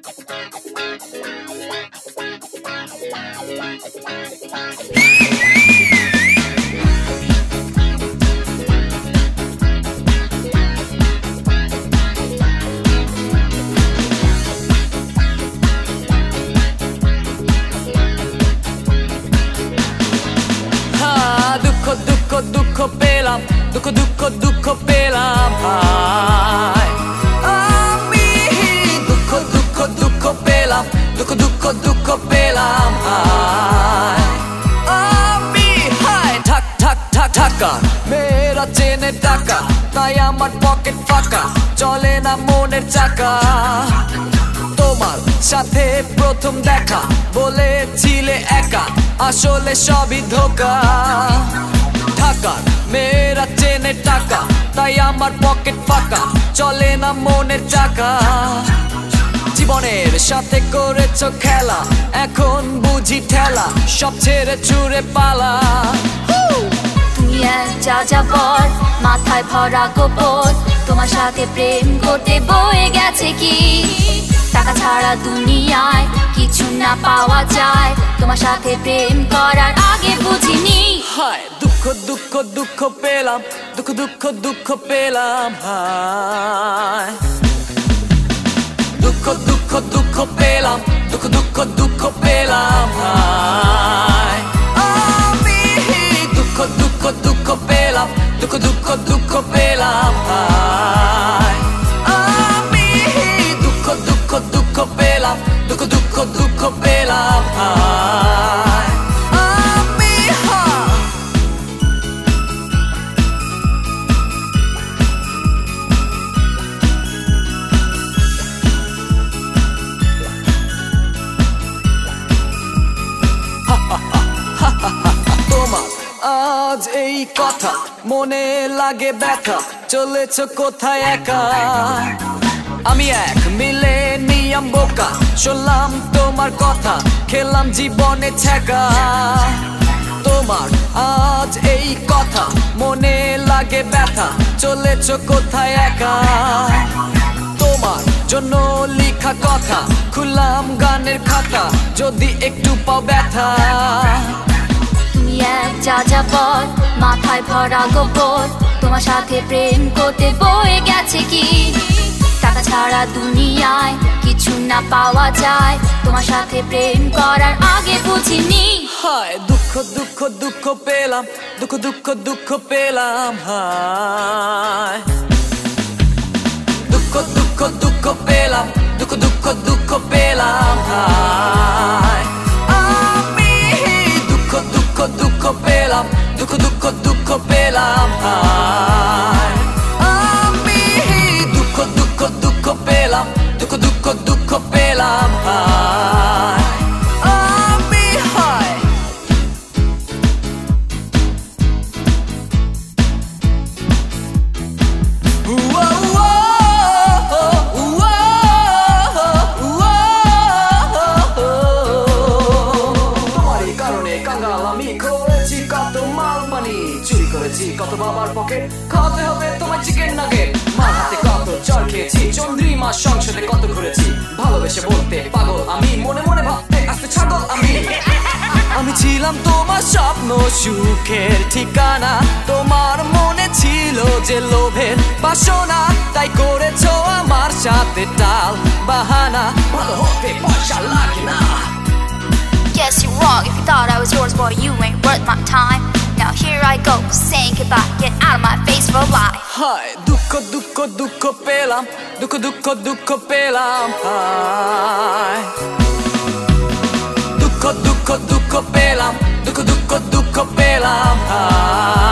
দুঃখ পেলাম, দুঃখ পেলাম ভাই। আমি দুঃখ পেলাম, দুঃখ পেলাম ভাই। আমি হাই ঢাকা মেয়েরা চেনে টাকা, তাই আমার পকেট ফাঁকা, চলে না মনের চাকা। তোমার সাথে প্রথম দেখা, বলেছিলে একা, আসলে সবই ধোঁকা। ঢাকার মেয়েরা চেনে টাকা, তাই আমার পকেট ফাঁকা, চলে না মনের চাকা। জীবনের সাথে করেছো খেলা, এখন বুঝি ঠেলা, সব ছেড়ে ছুড়ে পালা। তুমি এক যাযাবর, মাথায় ভরা গোবর, তোমার সাথে প্রেম করতে বয়ে গেছে কি? টাকা ছাড়া দুনিয়ায় কিছু না পাওয়া যায়, তোমার সাথে প্রেম করার আগে বুঝিনি। হায় দুঃখ পেলাম, দুঃখ পেলাম হায়। দুঃখ পেলাম, দুঃখ পেলাম হায়। আমি দুঃখ পেলাম, দুঃখ পেলাম হায়। আমি দুঃখ পেলাম, দুঃখ পেলাম হায়। আমি তোমার আজ এই কথা মনে লাগে ব্যথা, চলেছ কোথায় একা? আমি এক মিলেনিয়াম বোকা, শুনলাম তোমার কথা, খেলাম জীবনে ছ্যাঁকা। তোমার আজ এই কথা মনে লাগে ব্যথা, চলেছ কোথায় একা? তোমার জন্য লেখা কথা, খুললাম গানের খাতা, যদি একটু পাও ব্যথা। তুমি এক যাযাবর, মাথায় ভরা গোবর, তোমার সাথে প্রেম করতে বয়ে গেছে কি? টাকা ছাড়া দুনিয়ায় কিছু না পাওয়া যায়, তোমার সাথে প্রেম করার আগে বুঝিনি। হায় দুঃখ পেলাম, দুঃখ পেলাম হায়। দুঃখ পেলাম, দুঃখ পেলাম হায়। আমি দুঃখ পেলাম, দুঃখ পেলাম হায়। আমি দুঃখ পেলাম, দুঃখ পেলাম হায়। আমি হায় তোমারই কারণে কাঙ্গাল আমি করেছি কত মাল মানি, চুরি করেছি কত বাবার পকেট, খাওয়াতে হবে তোমার চিকেন নাগেট। মার হাতে কত চড় খেয়েছি, চন্দ্রিমা সংসদে কত ঘুরেছি, ভালোবেসে বলতে পাগল আমি, মনে মনে ভাবতে আসতে ছাগল আমি। আমি ছিলাম তোমার স্বপ্ন সুখের ঠিকানা, তোমার মনে ছিল যে লোভের বাসনা, তাই করেছো আমার সাথে টাল বাহানা, ভালো হতে পয়সা লাগে না। Guess you're wrong if you thought I was yours, boy, you ain't worth my time. Now here I go, saying goodbye, get out of my face for a lie. হায় দুঃখ পেলাম, দুঃখ পেলাম হায়। দুঃখ পেলাম, দুঃখ পেলাম হায়।